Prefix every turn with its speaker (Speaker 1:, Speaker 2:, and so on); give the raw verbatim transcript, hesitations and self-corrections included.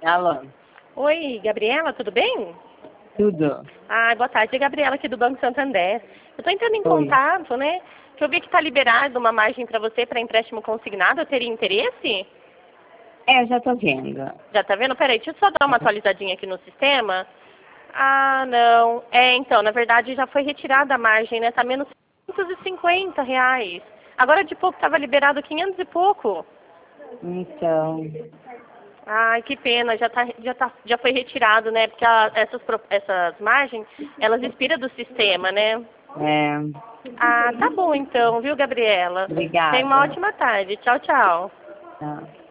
Speaker 1: Alô,
Speaker 2: Oi, Gabriela, tudo bem?
Speaker 1: tudo?
Speaker 2: Ah, boa tarde, é Gabriela aqui do Banco Santander. Eu estou entrando em
Speaker 1: Oi.
Speaker 2: contato, né? Que eu vi que está liberado uma margem para você para empréstimo consignado. Eu teria interesse?
Speaker 1: É, já tô vendo.
Speaker 2: Já tá vendo? Peraí, deixa eu só dar uma atualizadinha aqui no sistema. Ah, não. É, então, na verdade já foi retirada a margem, né? Tá menos quinhentos e cinquenta reais. Agora de pouco estava liberado quinhentos e pouco.
Speaker 1: Então,
Speaker 2: Ai, que pena, já, tá, já, tá, já foi retirado, né? Porque a- essas, pro- essas margens, elas expiram do sistema, né?
Speaker 1: é,
Speaker 2: Ah, tá bom então, viu, Gabriela? Tenha uma
Speaker 1: obrigada.
Speaker 2: ótima tarde. Tchau, tchau.
Speaker 1: Tá.